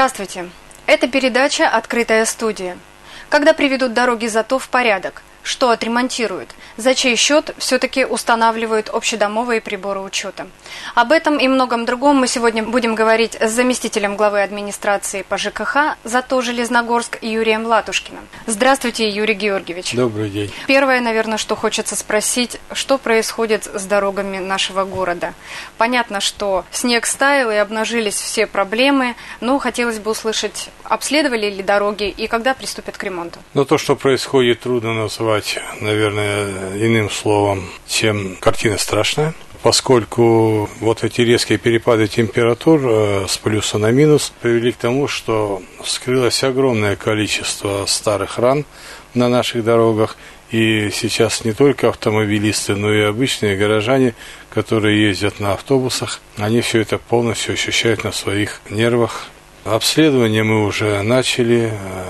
Здравствуйте! Это передача «Открытая студия». Когда приведут дороги зато в порядок? Что отремонтируют? За чей счет все-таки устанавливают общедомовые приборы учета? Об этом и многом другом мы сегодня будем говорить с заместителем главы администрации по ЖКХ ЗАТО Железногорск Юрием Латушкиным. Здравствуйте, Юрий Георгиевич. Добрый день. Первое, наверное, что хочется спросить, что происходит с дорогами нашего города? Понятно, что снег стаял и обнажились все проблемы, но хотелось бы услышать, обследовали ли дороги и когда приступят к ремонту? Но то, что происходит, трудно назвать, наверное, иным словом, чем картина страшная, поскольку вот эти резкие перепады температур с плюса на минус привели к тому, что вскрылось огромное количество старых ран на наших дорогах, и сейчас не только автомобилисты, но и обычные горожане, которые ездят на автобусах, они все это полностью ощущают на своих нервах. Обследование мы уже начали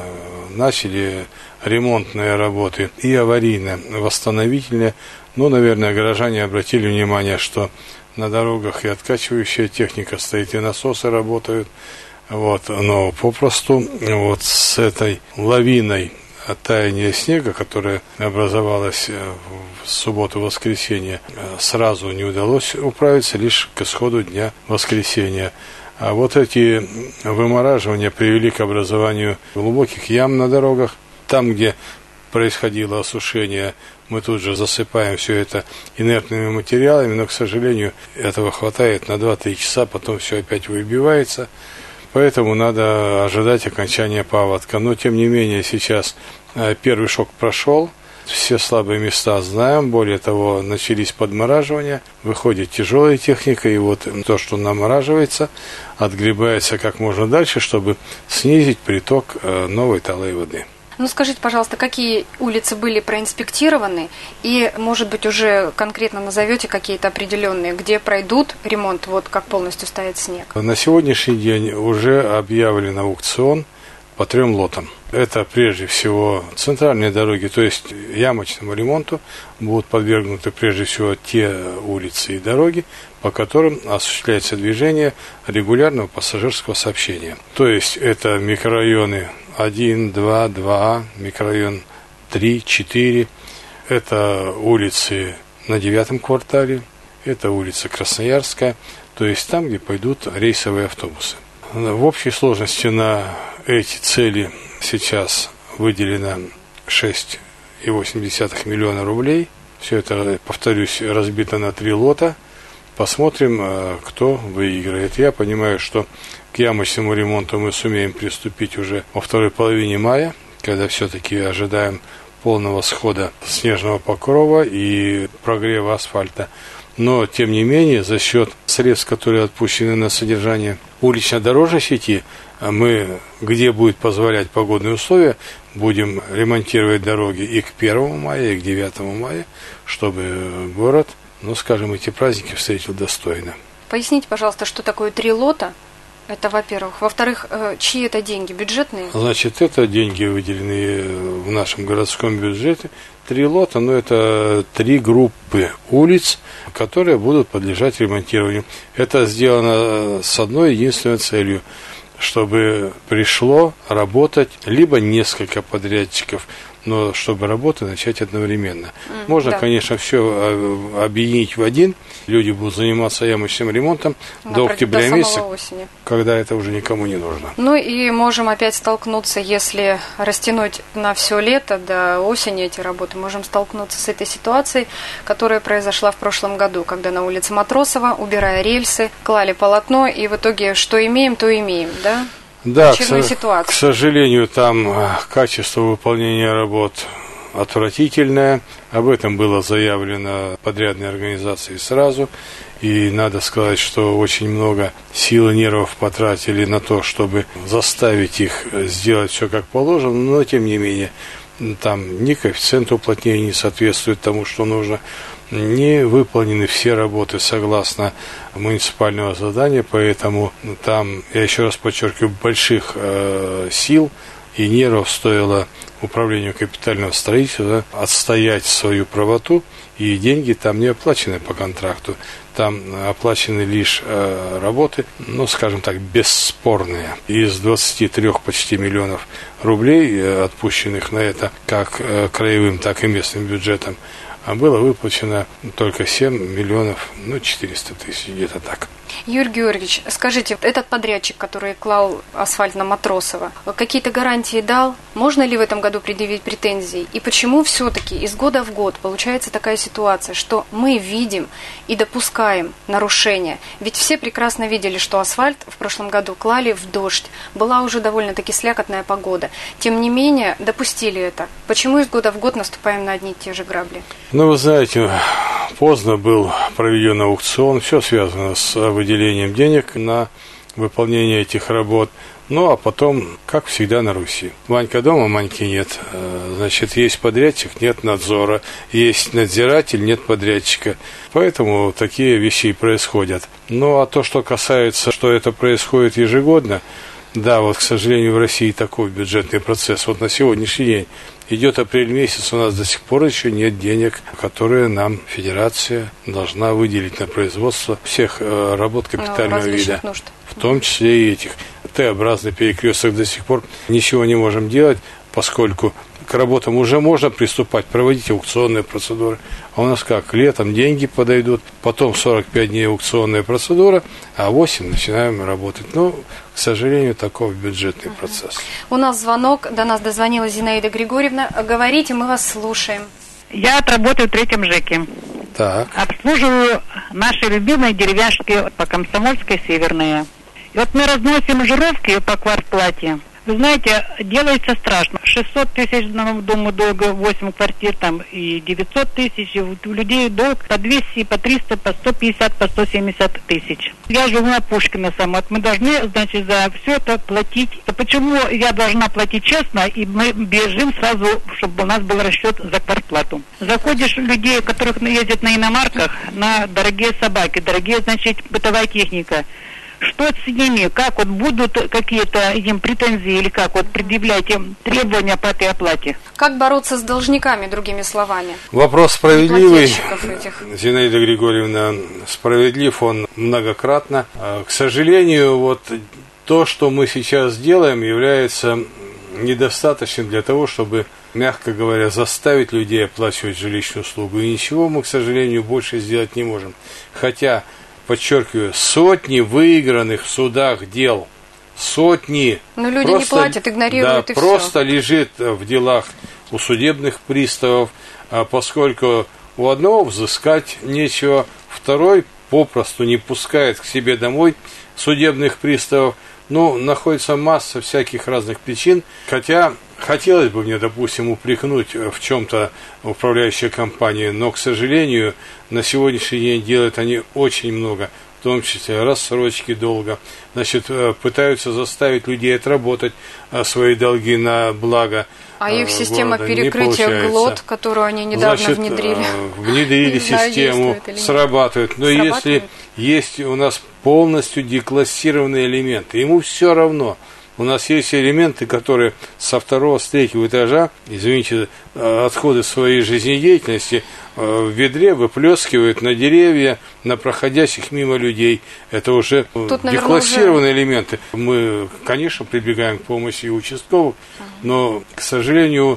ремонтные работы и аварийно-восстановительные. Но, наверное, горожане обратили внимание, что на дорогах и откачивающая техника стоит, и насосы работают. Но попросту с этой лавиной таяния снега, которая образовалась в субботу-воскресенье, сразу не удалось управиться, лишь к исходу дня воскресенья. А вот эти вымораживания привели к образованию глубоких ям на дорогах. Там, где происходило осушение, мы тут же засыпаем все это инертными материалами, но, к сожалению, этого хватает на 2-3 часа, потом все опять выбивается. Поэтому надо ожидать окончания паводка. Но, тем не менее, сейчас первый шок прошел. Все слабые места знаем, более того, начались подмораживания, выходит тяжелая техника, и вот то, что намораживается, отгребается как можно дальше, чтобы снизить приток новой талой воды. Ну, скажите, пожалуйста, какие улицы были проинспектированы, и, может быть, уже конкретно назовете какие-то определенные, где пройдут ремонт, вот как полностью стоит снег? На сегодняшний день уже объявлен аукцион по 3 лотам. Это прежде всего центральные дороги, то есть ямочному ремонту будут подвергнуты прежде всего те улицы и дороги, по которым осуществляется движение регулярного пассажирского сообщения. То есть это микрорайоны 1, 2, 2А, микрорайон 3, 4. Это улицы на 9 квартале, это улица Красноярская, то есть там, где пойдут рейсовые автобусы. В общей сложности на эти цели сейчас выделено 6,8 миллиона рублей. Все это, повторюсь, разбито на 3 лота. Посмотрим, кто выиграет. Я понимаю, что к ямочному ремонту мы сумеем приступить уже во второй половине мая, когда все-таки ожидаем полного схода снежного покрова и прогрева асфальта. Но, тем не менее, за счет средств, которые отпущены на содержание улично-дорожной сети, мы, где будет позволять погодные условия, будем ремонтировать дороги и к 1 мая, и к 9 мая, чтобы город, эти праздники встретил достойно. Поясните, пожалуйста, что такое 3 лота? Это, во-первых. Во-вторых, чьи это деньги? Бюджетные? Это деньги, выделенные в нашем городском бюджете. 3 лота, это 3 группы улиц, которые будут подлежать ремонтированию. Это сделано с одной единственной целью, чтобы пришло работать либо несколько подрядчиков, но чтобы работы начать одновременно. Можно, конечно, все объединить в один. Люди будут заниматься ямочным ремонтом до октября месяца, когда это уже никому не нужно. Ну и можем опять столкнуться, если растянуть на все лето, до осени эти работы, можем столкнуться с этой ситуацией, которая произошла в прошлом году, когда на улице Матросова, убирая рельсы, клали полотно, и в итоге что имеем, то имеем, да? Да, к сожалению, там качество выполнения работ отвратительное. Об этом было заявлено подрядной организацией сразу. И надо сказать, что очень много сил и нервов потратили на то, чтобы заставить их сделать все как положено. Но, тем не менее, там ни коэффициент уплотнения не соответствует тому, что нужно. Не выполнены все работы согласно муниципального задания, поэтому там, я еще раз подчеркиваю, больших сил и нервов стоило управлению капитального строительства отстоять свою правоту, и деньги там не оплачены по контракту. Там оплачены лишь работы, ну, скажем так, бесспорные. Из 23 почти миллионов рублей, отпущенных на это как краевым, так и местным бюджетом, было выплачено только 7 миллионов, 400 тысяч, где-то так. Юрий Георгиевич, скажите, этот подрядчик, который клал асфальт на Матросова, какие-то гарантии дал? Можно ли в этом году предъявить претензии? И почему все-таки из года в год получается такая ситуация, что мы видим и допускаем нарушения? Ведь все прекрасно видели, что асфальт в прошлом году клали в дождь. Была уже довольно-таки слякотная погода. Тем не менее, допустили это. Почему из года в год наступаем на одни и те же грабли? Вы знаете, поздно был проведен аукцион, все связано с выделением денег на выполнение этих работ. А потом, как всегда на Руси. Ванька дома, Маньки нет. Значит, есть подрядчик, нет надзора. Есть надзиратель, нет подрядчика. Поэтому такие вещи и происходят. А то, что касается, что это происходит ежегодно, да, к сожалению, в России такой бюджетный процесс. На сегодняшний день идет апрель месяц, у нас до сих пор еще нет денег, которые нам Федерация должна выделить на производство всех работ капитального вида. Нужд. В том числе и этих. Т-образный перекресток до сих пор ничего не можем делать, поскольку к работам уже можно приступать, проводить аукционные процедуры. А у нас как? Летом деньги подойдут, потом 45 дней аукционная процедура, а 8 начинаем работать. К сожалению, такой бюджетный процесс. У нас звонок, до нас дозвонилась Зинаида Григорьевна. Говорите, мы вас слушаем. Я отработаю в 3-м ЖЭКе. Так. Обслуживаю наши любимые деревяшки по Комсомольской, Северные. И мы разносим жировки по квартплате. Вы знаете, делается страшно. 600 тысяч дому долга, 8 квартир там и 900 тысяч. И у людей долг по 200, по 300, по 150, по 170 тысяч. Я живу на Пушкина сама. Мы должны, значит, за все это платить. Почему я должна платить честно, и мы бежим сразу, чтобы у нас был расчет за квартплату. Заходишь людей, которых ездят на иномарках, на дорогие собаки, дорогие, значит, бытовая техника. Что с ними? Как будут какие-то им претензии или как предъявлять им требования по этой оплате? Как бороться с должниками, другими словами? Вопрос справедливый. Зинаида Григорьевна, справедлив он многократно. К сожалению, то, что мы сейчас делаем, является недостаточным для того, чтобы, мягко говоря, заставить людей оплачивать жилищную услугу. И ничего мы, к сожалению, больше сделать не можем. Хотя, подчеркиваю, сотни выигранных в судах дел. Сотни. Но люди не платят, игнорируют, и просто лежит в делах у судебных приставов, поскольку у одного взыскать нечего, второй попросту не пускает к себе домой судебных приставов. Находится масса всяких разных причин, хотя хотелось бы мне, допустим, упрекнуть в чем-то управляющие компании, но, к сожалению, на сегодняшний день делают они очень много, в том числе рассрочки долга, пытаются заставить людей отработать свои долги на благо. А их система перекрытия ГЛОТ, которую они недавно внедрили. Внедрили систему, срабатывает. Но если есть у нас полностью деклассированные элементы, ему все равно. У нас есть элементы, которые со 2-го, с 3-го этажа, извините, отходы своей жизнедеятельности в ведре выплескивают на деревья, на проходящих мимо людей. Это уже деклассированные элементы. Мы, конечно, прибегаем к помощи участковых, но, к сожалению,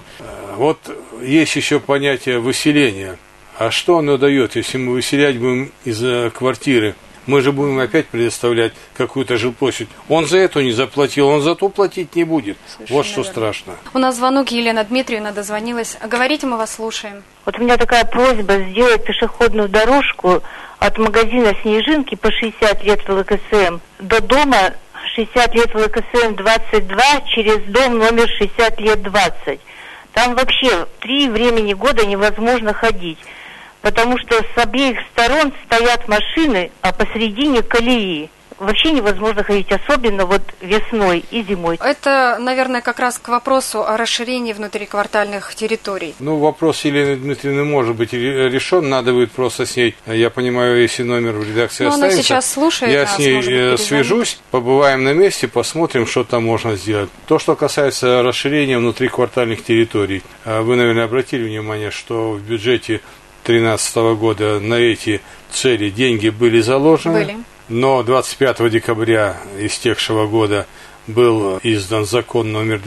есть еще понятие выселения. А что оно дает, если мы выселять будем из квартиры? Мы же будем опять предоставлять какую-то жилплощадь. Он за эту не заплатил, он за ту платить не будет. Совершенно что верно. Страшно. У нас звонок, Елена Дмитриевна дозвонилась. Говорите, мы вас слушаем. У меня такая просьба сделать пешеходную дорожку от магазина «Снежинки» по 60 лет ЛКСМ до дома 60 лет ЛКСМ 22 через дом номер 60 лет 20. Там вообще 3 времени года невозможно ходить. Потому что с обеих сторон стоят машины, а посередине колеи. вообще невозможно ходить, особенно вот весной и зимой. Это, наверное, как раз к вопросу о расширении внутриквартальных территорий. Ну, вопрос Елены Дмитриевны может быть решен, надо будет просто с ней, я понимаю, если номер в редакции останется. Она сейчас слушает, я с ней свяжусь, побываем на месте, посмотрим, что там можно сделать. То, что касается расширения внутриквартальных территорий, вы, наверное, обратили внимание, что в бюджете 2013 года на эти цели деньги были заложены, но 25 декабря истекшего года был издан закон номер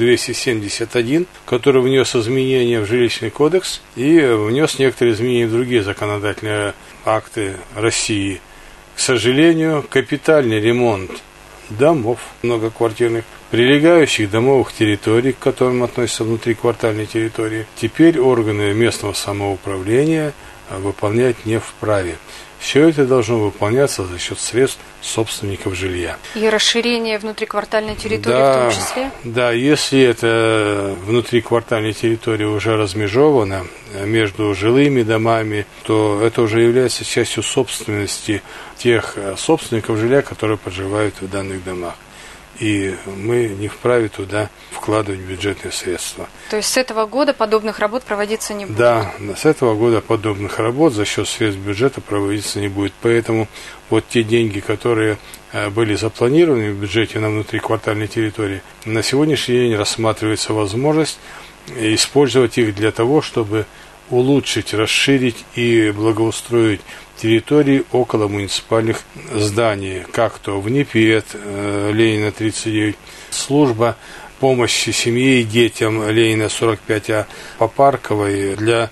271, который внес изменения в жилищный кодекс и внес некоторые изменения в другие законодательные акты России. К сожалению, капитальный ремонт домов многоквартирных, прилегающих домовых территорий, к которым относятся внутриквартальные территории, теперь органы местного самоуправления выполнять не вправе. Все это должно выполняться за счет средств собственников жилья. И расширение внутриквартальной территории в том числе? Да, если эта внутриквартальная территория уже размежована между жилыми домами, то это уже является частью собственности тех собственников жилья, которые проживают в данных домах. И мы не вправе туда вкладывать бюджетные средства. То есть с этого года подобных работ проводиться не будет? Да, с этого года подобных работ за счет средств бюджета проводиться не будет. Поэтому вот те деньги, которые были запланированы в бюджете на внутриквартальной территории, на сегодняшний день рассматривается возможность использовать их для того, чтобы улучшить, расширить и благоустроить территории около муниципальных зданий, как то в НИПЕТ, Ленина 39, служба помощи семье и детям Ленина 45А, по Парковой для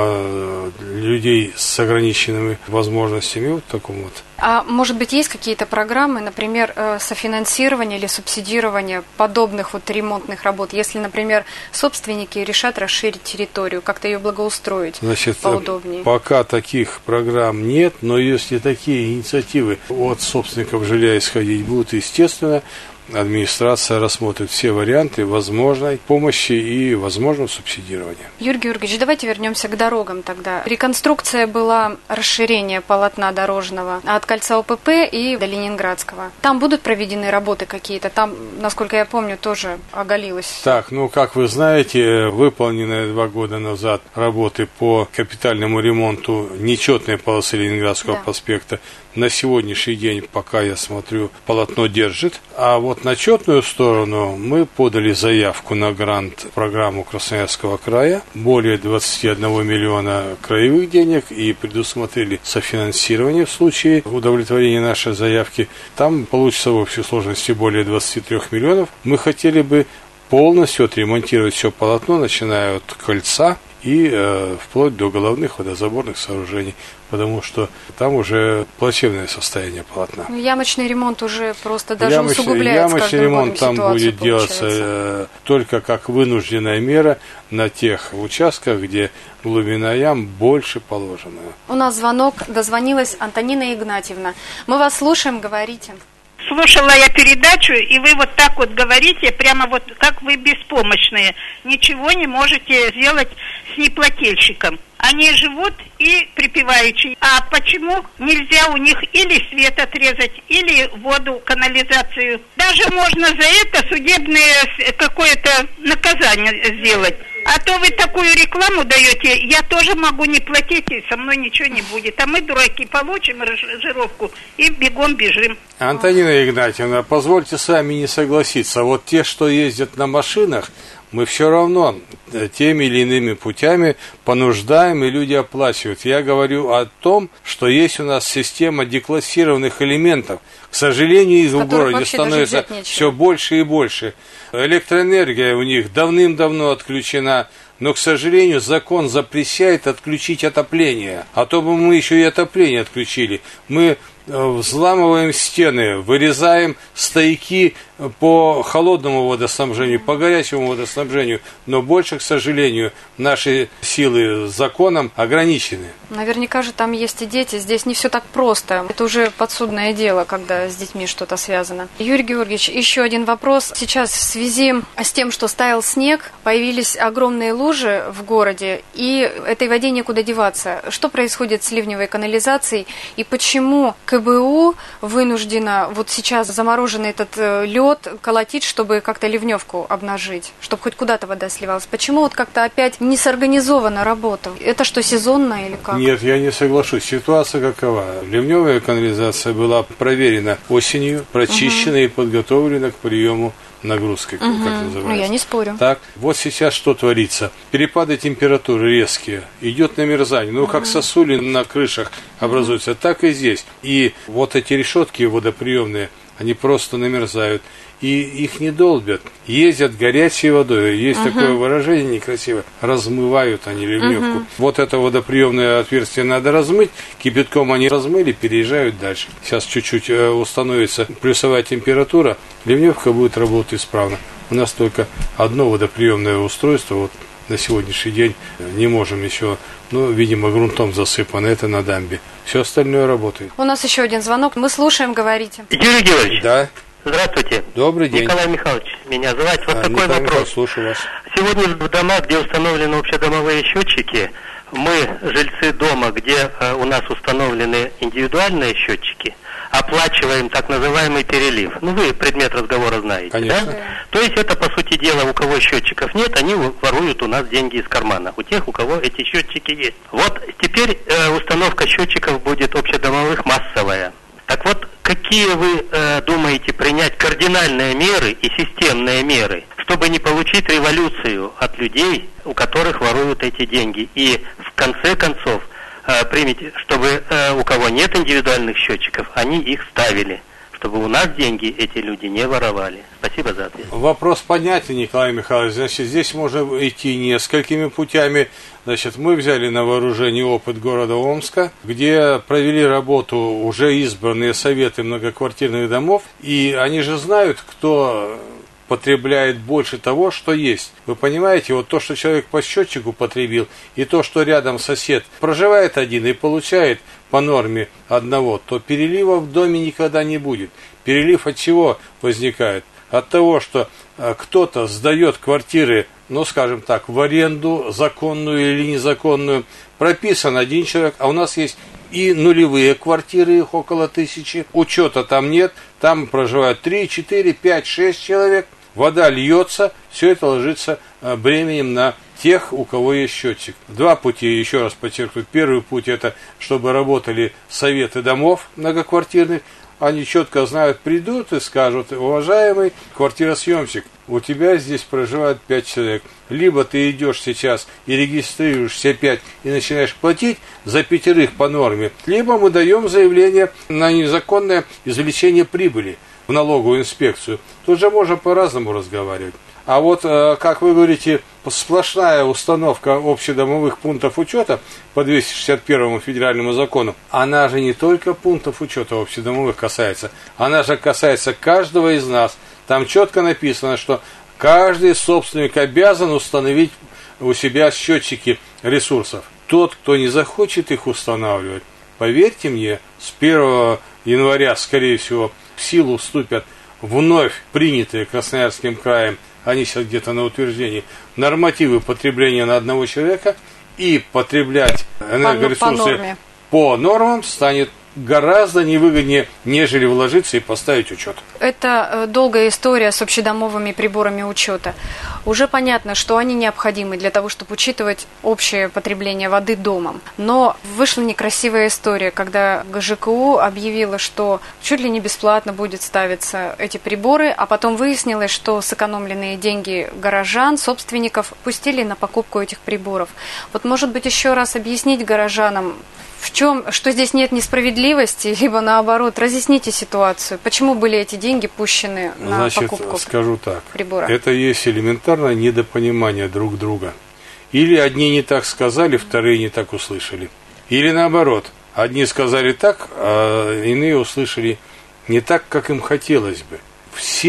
дома людей с ограниченными возможностями, вот таком вот. А может быть, есть какие-то программы, например, софинансирования или субсидирования подобных вот ремонтных работ, если, например, собственники решат расширить территорию, как-то ее благоустроить поудобнее? Пока таких программ нет, но если такие инициативы от собственников жилья исходить будут, естественно, администрация рассмотрит все варианты возможной помощи и возможного субсидирования. Юрий Георгиевич, давайте вернемся к дорогам тогда. Реконструкция была расширение полотна дорожного от кольца ОПП и до Ленинградского. Там будут проведены работы какие-то? Там, насколько я помню, тоже оголилось. Так, как вы знаете, выполнены 2 года назад работы по капитальному ремонту нечетной полосы Ленинградского проспекта. На сегодняшний день, пока я смотрю, полотно держит. А вот на четную сторону мы подали заявку на грант в программу Красноярского края. Более 21 миллиона краевых денег и предусмотрели софинансирование в случае удовлетворения нашей заявки. Там получится в общей сложности более 23 миллионов. Мы хотели бы полностью отремонтировать все полотно, начиная от кольца и вплоть до головных водозаборных сооружений, потому что там уже плачевное состояние полотна. Ямочный ремонт уже просто даже усугубляет. Ямочный ремонт там будет делаться только как вынужденная мера на тех участках, где глубина ям больше положенного. У нас звонок, дозвонилась Антонина Игнатьевна. Мы вас слушаем, говорите. Слушала я передачу, и вы вот так вот говорите, прямо вот как вы беспомощные. Ничего не можете сделать с неплательщиком. Они живут и припеваючи. А почему нельзя у них или свет отрезать, или воду, канализацию? Даже можно за это судебное какое-то наказание сделать. А то вы такую рекламу даете, я тоже могу не платить, и со мной ничего не будет. А мы, дураки, получим ранжировку и бегом бежим. Антонина Игнатьевна, позвольте с вами не согласиться. Вот те, что ездят на машинах, мы все равно теми или иными путями понуждаем, и люди оплачивают. Я говорю о том, что есть у нас система деклассированных элементов. К сожалению, их в городе становится все больше и больше. Электроэнергия у них давным-давно отключена, но, к сожалению, закон запрещает отключить отопление. А то бы мы еще и отопление отключили. Мы взламываем стены, вырезаем стояки по холодному водоснабжению, по горячему водоснабжению, но больше, к сожалению, наши силы законом ограничены. Наверняка же там есть и дети, здесь не все так просто. Это уже подсудное дело, когда с детьми что-то связано. Юрий Георгиевич, еще один вопрос. Сейчас в связи с тем, что стаял снег, появились огромные лужи в городе, и этой воде некуда деваться. Что происходит с ливневой канализацией, и почему КБУ вынуждена вот сейчас замороженный этот лед колотить, чтобы как-то ливневку обнажить, чтобы хоть куда-то вода сливалась? Почему вот как-то опять не сорганизована работа? Это что, сезонно или как? Нет, я не соглашусь. Ситуация какова? Ливневая канализация была проверена осенью, прочищена и подготовлена к приему нагрузки, как называется. Ну, я не спорю. Так, вот сейчас что творится? Перепады температуры резкие, идет намерзание. Ну, как сосули на крышах образуются, так и здесь. И вот эти решетки водоприемные, они просто намерзают. И их не долбят. Ездят горячей водой. Есть такое выражение некрасивое. Размывают они ливневку. Вот это водоприемное отверстие надо размыть. Кипятком они размыли, переезжают дальше. Сейчас чуть-чуть установится плюсовая температура. Ливневка будет работать исправно. У нас только одно водоприемное устройство. Вот на сегодняшний день не можем еще, видимо, грунтом засыпано. Это на дамбе. Все остальное работает. У нас еще один звонок. Мы слушаем, говорите. Юрий Георгиевич. Да. Здравствуйте. Добрый день. Николай Михайлович меня зовут. Вот такой Николай вопрос. Михайлович, слушаю вас. Сегодня в домах, где установлены общедомовые счетчики, мы, жильцы дома, где у нас установлены индивидуальные счетчики, оплачиваем так называемый перелив. Вы предмет разговора знаете, конечно. Да? То есть это, по сути дела, у кого счетчиков нет, они воруют у нас деньги из кармана. У тех, у кого эти счетчики есть. Вот теперь установка счетчиков будет общедомовых массовая. Так вот, какие вы думаете принять кардинальные меры и системные меры, чтобы не получить революцию от людей, у которых воруют эти деньги? И в конце концов примите, чтобы у кого нет индивидуальных счетчиков, они их ставили, чтобы у нас деньги эти люди не воровали. Спасибо за ответ. Вопрос понятен, Николай Михайлович. Значит, здесь можно идти несколькими путями. Значит, мы взяли на вооружение опыт города Омска, где провели работу уже избранные советы многоквартирных домов, и они же знают, кто потребляет больше того, что есть. Вы понимаете, вот то, что человек по счетчику потребил, и то, что рядом сосед проживает один и получает по норме одного, то перелива в доме никогда не будет. Перелив от чего возникает? От того, что кто-то сдает квартиры, скажем так, в аренду, законную или незаконную, прописан один человек, а у нас есть и нулевые квартиры, их около 1000, учета там нет, там проживают 3, 4, 5, 6 человек, вода льется, все это ложится бременем на тех, у кого есть счетчик. Два пути, еще раз подчеркну. Первый путь — это чтобы работали советы домов многоквартирных. Они четко знают, придут и скажут: уважаемый квартиросъемщик, у тебя здесь проживает 5 человек. Либо ты идешь сейчас и регистрируешь все 5 и начинаешь платить за 5 по норме, либо мы даем заявление на незаконное извлечение прибыли в налоговую инспекцию. Тут же можно по-разному разговаривать. А вот, как вы говорите, сплошная установка общедомовых пунктов учета по 261 федеральному закону, она же не только пунктов учета общедомовых касается, она же касается каждого из нас. Там четко написано, что каждый собственник обязан установить у себя счетчики ресурсов. Тот, кто не захочет их устанавливать, поверьте мне, с 1 января, скорее всего, в силу вступят вновь принятые Красноярским краем, они сейчас где-то на утверждении, нормативы потребления на одного человека, и потреблять энергоресурсы по нормам станет гораздо невыгоднее, нежели вложиться и поставить учет. Это долгая история с общедомовыми приборами учета. Уже понятно, что они необходимы для того, чтобы учитывать общее потребление воды домом. Но вышла некрасивая история, когда ГЖКУ объявила, что чуть ли не бесплатно будет ставиться эти приборы, а потом выяснилось, что сэкономленные деньги горожан, собственников, пустили на покупку этих приборов. Вот, может быть, еще раз объяснить горожанам, в чем, что здесь нет несправедливости, либо наоборот, разъясните ситуацию. Почему были эти деньги пущены на покупку скажу так, прибора? Это есть элементарное недопонимание друг друга. Или одни не так сказали, вторые не так услышали. Или наоборот, одни сказали так, а иные услышали не так, как им хотелось бы. Все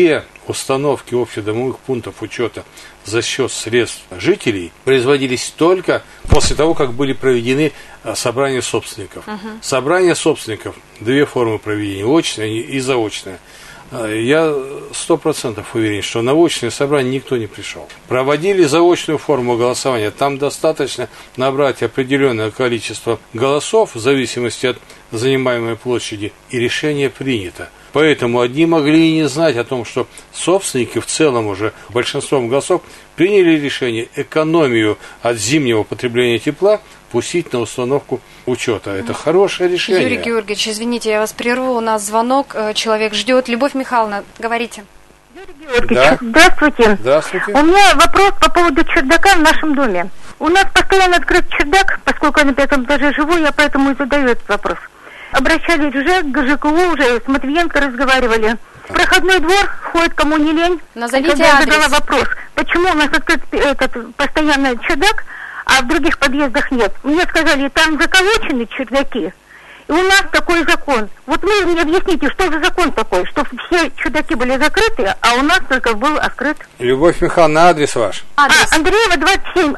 установки общедомовых пунктов учета за счет средств жителей производились только после того, как были проведены собрания собственников. Собрание собственников, две формы проведения, очная и заочная. Я 100% уверен, что на очное собрание никто не пришел. Проводили заочную форму голосования. Там достаточно набрать определенное количество голосов в зависимости от занимаемой площади, и решение принято. Поэтому одни могли и не знать о том, что собственники в целом уже большинством голосов приняли решение экономию от зимнего потребления тепла пустить на установку учета. Это хорошее решение. Юрий Георгиевич, извините, я вас прерву, у нас звонок, человек ждет. Любовь Михайловна, говорите. Юрий Георгиевич, здравствуйте. Здравствуйте. У меня вопрос по поводу чердака в нашем доме. У нас постоянно открыт чердак, поскольку я на 5 этаже живу, я поэтому и задаю этот вопрос. Обращались в ЖЭК, к ЖКУ, уже с Матвиенко разговаривали. В проходной двор ходит, кому не лень. Назовите когда адрес. Я задала вопрос, почему у нас открыт этот постоянно чердак, а в других подъездах нет. Мне сказали, там заколочены чердаки, и у нас такой закон. Вот вы мне объясните, что за закон такой, что все чердаки были закрыты, а у нас только был открыт. Любовь Михайловна, адрес ваш? Адрес. Андреева, 27,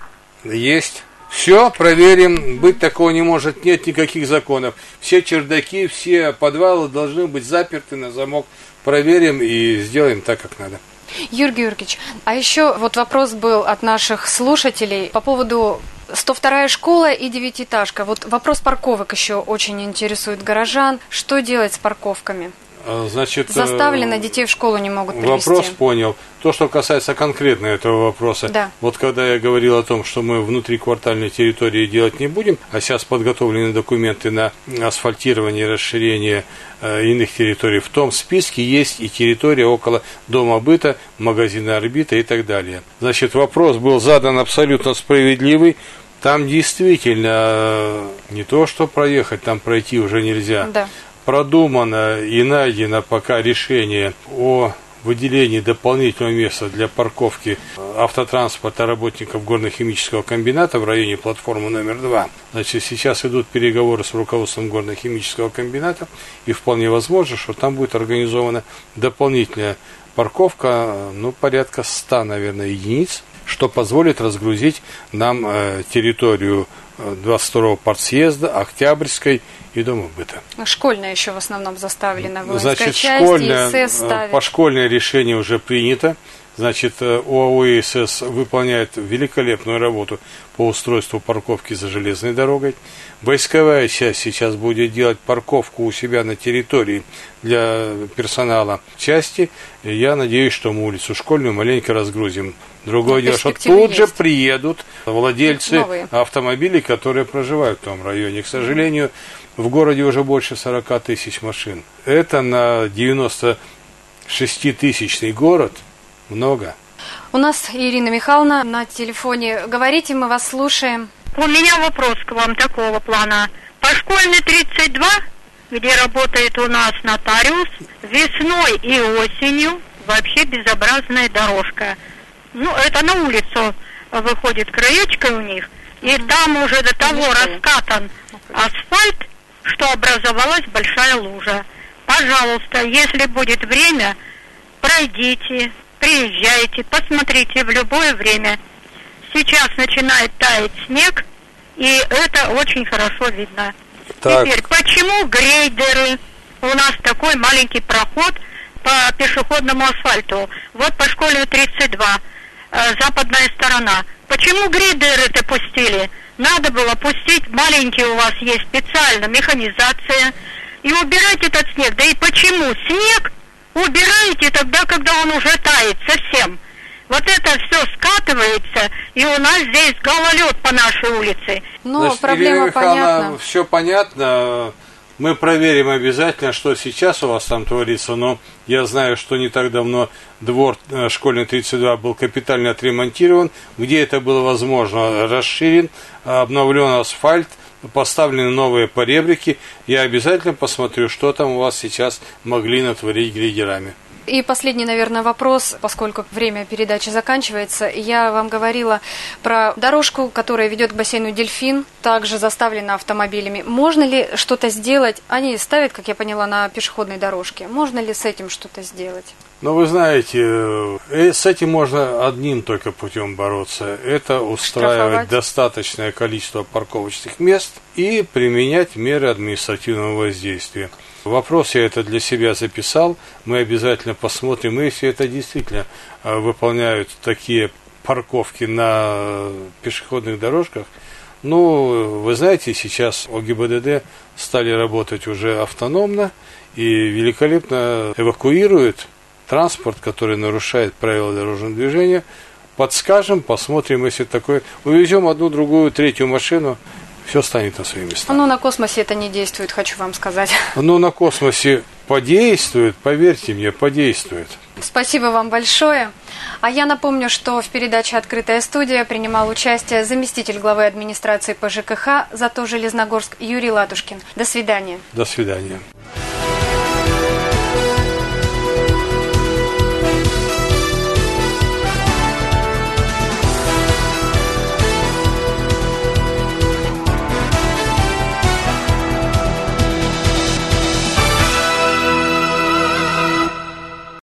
Есть. Все, проверим. Быть такого не может. Нет никаких законов. Все чердаки, все подвалы должны быть заперты на замок. Проверим и сделаем так, как надо. Юрий Георгиевич, а еще вот вопрос был от наших слушателей по поводу 102-я школа и 9-этажка. Вот вопрос парковок еще очень интересует горожан. Что делать с парковками? Значит, Заставлено, детей в школу не могут привезти. Вопрос понял. То, что касается конкретно этого вопроса, да. Вот когда я говорил о том, что мы внутриквартальной территории делать не будем, а сейчас подготовлены документы на асфальтирование и расширение иных территорий, в том списке есть и территория около дома быта, магазина «Орбита» и так далее. Значит, вопрос был задан абсолютно справедливый. Там действительно не то, что проехать, там пройти уже нельзя. Да. Продумано и найдено пока решение о выделении дополнительного места для парковки автотранспорта работников горно-химического комбината в районе платформы номер 2. Значит, сейчас идут переговоры с руководством горно-химического комбината, и вполне возможно, что там будет организована дополнительная парковка, порядка 100, наверное, единиц, что позволит разгрузить нам территорию 22-го партсъезда, Октябрьской и дома быта. Школьная еще в основном заставлена. Значит, школьное, пошкольное решение уже принято. Значит, ОАО ИСС выполняет великолепную работу по устройству парковки за железной дорогой. Войсковая часть сейчас будет делать парковку у себя на территории для персонала части. И я надеюсь, что мы улицу Школьную маленько разгрузим. Другое дело, что тут же приедут владельцы автомобилей, которые проживают в том районе. К сожалению, в городе уже больше 40 тысяч машин. Это на 96-тысячный город много. У нас Ирина Михайловна на телефоне. Говорите, мы вас слушаем. У меня вопрос к вам такого плана. По Школьной 32, где работает у нас нотариус, весной и осенью вообще безобразная дорожка. Это на улицу выходит краечкой у них, и там уже до того раскатан асфальт, что образовалась большая лужа. Пожалуйста, если будет время, пройдите, приезжайте, посмотрите в любое время. Сейчас начинает таять снег, и это очень хорошо видно. Так. Теперь, почему грейдеры? У нас такой маленький проход по пешеходному асфальту. Вот по Школьной 32, западная сторона. Почему грейдеры-то пустили? Надо было пустить, маленький у вас есть специально механизация, и убирать этот снег. Да и почему? Снег убираете тогда, когда он уже тает совсем. Вот это все скатывается, и у нас здесь гололед по нашей улице. Значит, проблема Ирина Михайловна, понятна. все понятно. Мы проверим обязательно, что сейчас у вас там творится, но я знаю, что не так давно двор Школьной 32 был капитально отремонтирован, где это было возможно, расширен, обновлен асфальт, поставлены новые поребрики. Я обязательно посмотрю, что там у вас сейчас могли натворить грейдерами. И последний, наверное, вопрос, поскольку время передачи заканчивается. Я вам говорила про дорожку, которая ведет к бассейну «Дельфин», также заставлена автомобилями. Можно ли что-то сделать? Они ставят, как я поняла, на пешеходной дорожке. Можно ли с этим что-то сделать? Ну, вы знаете, с этим можно одним только путем бороться. Это устраивать достаточное количество парковочных мест и применять меры административного воздействия. Вопрос я это для себя записал. Мы обязательно посмотрим, если это действительно выполняют такие парковки на пешеходных дорожках. Ну, вы знаете, сейчас ОГИБДД стали работать уже автономно и великолепно эвакуируют транспорт, который нарушает правила дорожного движения. Подскажем, посмотрим, если такое. Увезем одну, другую, третью машину, все станет на свои места. Но на космосе это не действует, хочу вам сказать. Но на космосе подействует, поверьте мне, подействует. Спасибо вам большое. А я напомню, что в передаче «Открытая студия» принимал участие заместитель главы администрации по ЖКХ ЗАТО Железногорск Юрий Латушкин. До свидания. До свидания.